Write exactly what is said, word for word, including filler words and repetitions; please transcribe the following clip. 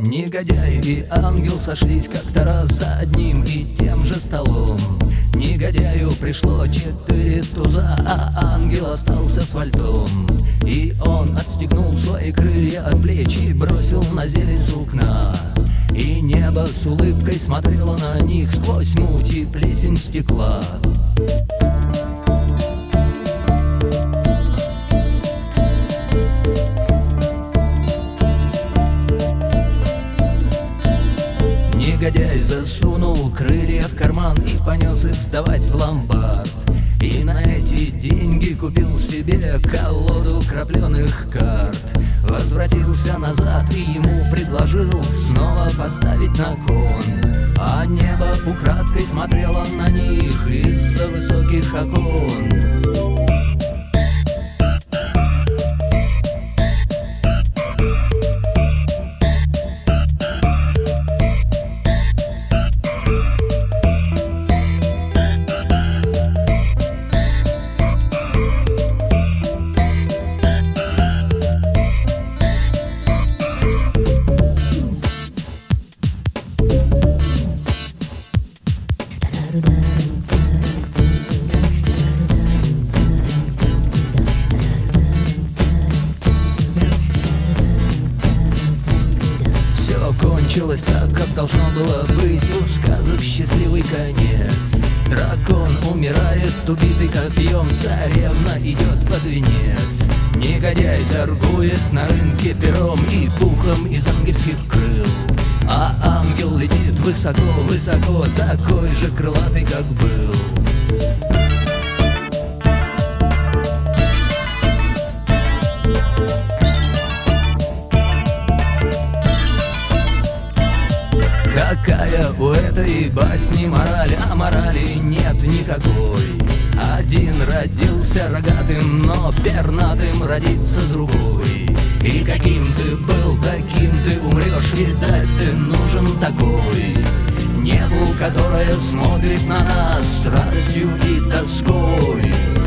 Негодяй и ангел сошлись как-то раз за одним и тем же столом. Негодяю пришло четыре туза, а ангел остался с вальтом. И он отстегнул свои крылья от плеч и бросил на зелень сукна. И небо с улыбкой смотрело на них сквозь муть и плесень стекла. Негодяй засунул крылья в карман и понес их сдавать в ломбард. И на эти деньги купил себе колоду крапленых карт. Возвратился назад и ему предложил снова поставить на кон. А небо украдкой смотрело на них из-за высоких окон. Кончилось так, как должно было быть у сказок счастливый конец. Дракон умирает, убитый копьем, царевна идет под венец. Негодяй торгует на рынке пером и пухом из ангельских крыл. А ангел летит высоко-высоко, такой же крылатый, как был. Какая у этой басни мораль, а морали нет никакой. Один родился рогатым, но пернатым родится другой. И каким ты был, таким ты умрешь, видать, ты нужен такой. Небу, которое смотрит на нас с радостью и тоской.